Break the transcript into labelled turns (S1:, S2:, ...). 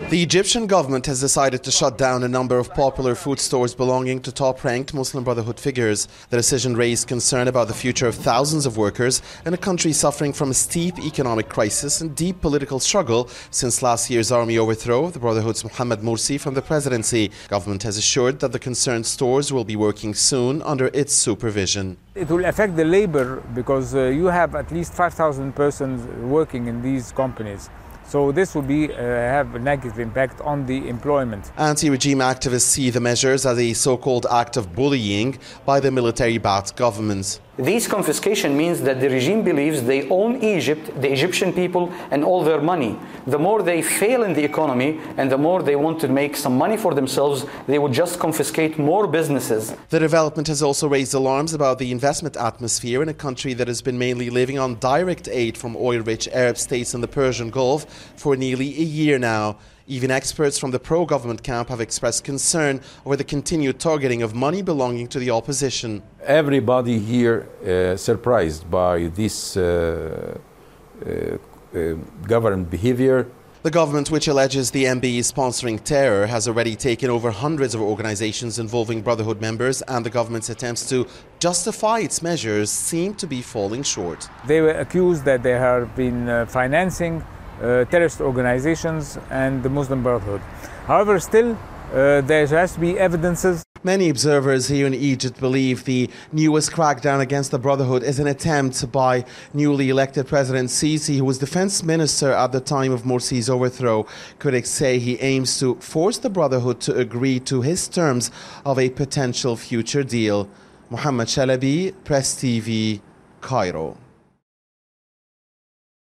S1: The Egyptian government has decided to shut down a number of popular food stores belonging to top-ranked Muslim Brotherhood figures. The decision raised concern about the future of thousands of workers in a country suffering from a steep economic crisis and deep political struggle since last year's army overthrow of the Brotherhood's Mohamed Morsi from the presidency. Government has assured that the concerned stores will be working soon under its supervision.
S2: It will affect the labor because you have at least 5,000 persons working in these companies. So this will have a negative impact on the employment.
S1: Anti-regime activists see the measures as a so-called act of bullying by the military-backed government.
S3: This confiscation means that the regime believes they own Egypt, the Egyptian people, and all their money. The more they fail in the economy and the more they want to make some money for themselves, they would just confiscate more businesses.
S1: The development has also raised alarms about the investment atmosphere in a country that has been mainly living on direct aid from oil-rich Arab states in the Persian Gulf for nearly a year now. Even experts from the pro-government camp have expressed concern over the continued targeting of money belonging to the opposition.
S4: Everybody here surprised by this government behavior.
S1: The government, which alleges the MB is sponsoring terror, has already taken over hundreds of organizations involving Brotherhood members, and the government's attempts to justify its measures seem to be falling short.
S2: They were accused that they have been financing terrorist organizations and the Muslim Brotherhood. However, still, there has to be evidences.
S1: Many observers here in Egypt believe the newest crackdown against the Brotherhood is an attempt by newly elected President Sisi, who was defense minister at the time of Morsi's overthrow. Critics say he aims to force the Brotherhood to agree to his terms of a potential future deal. Mohammed Shalabi, Press TV, Cairo.